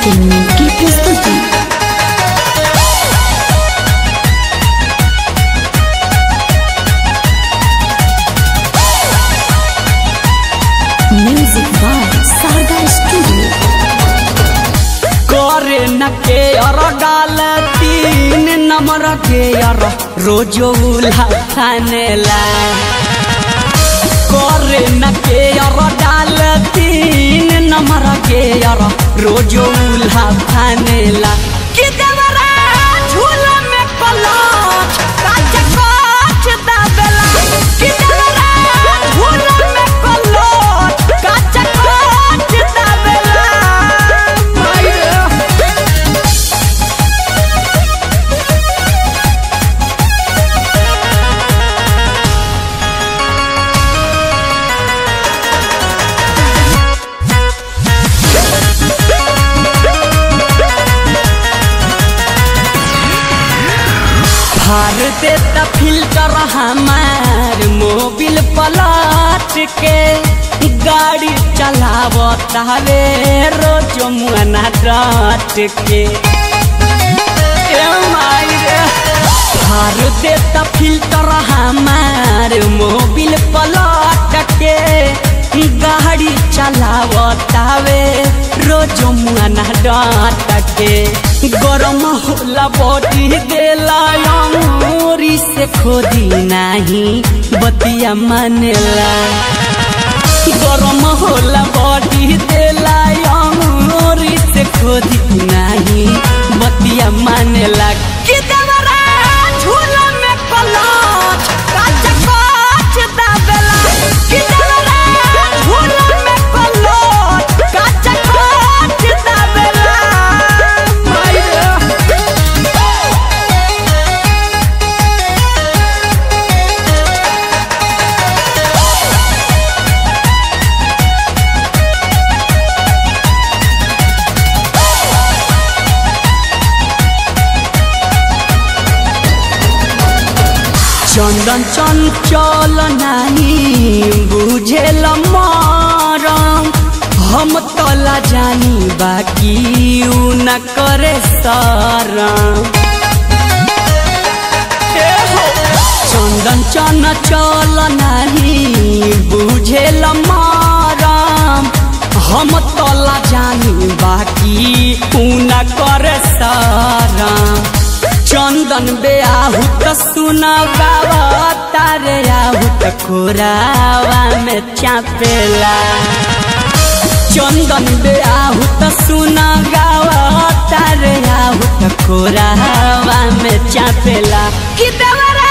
Entertainment की प्रस्तुति। Music by Sharda studio. करे न के और गाल 3 नंबर के और रोजो उल्हा खानेला। करे न के और डाल 3 नंबर के और रोजो उल्हा खानेला। कि देवरा झूला में पलाच काच काच दाबेला। कि देवरा झूला में पलाच काच काच दाबेला। हार देता फिल्टर हमार मोबिल पलट के। गाड़ी चलावता रे रोज मुआना डट के। हार देता फिल्टर हमार मोबिल पलट के। गाड़ी चलावता वे रोज मुआना डट के। गरम होला बॉडी देला अंगूरी से खोदी नहीं बतिया मानेला। गरम होला बॉडी देला अंगूरी से खोदी नहीं बतिया मानेला। कि देवरा झूला में पलाच काच काच दाबेला। कि देवरा झूला में पलाच काच काच दाबेला। चंदन चंचल नहीं बुझेल मरम। हम तला जानी बाकी उ न करे शरम। चंदन चंचल नहीं बुझेल मरम। हम तला जानी बाकी उ न करे शरम। चंदन बेआहू त सुना बाबा तारे आहू त खोरावा में चापेला। चंदन बेआहू त सुना गावा तारे आहू त खोरावा में चापेला। कि देवरा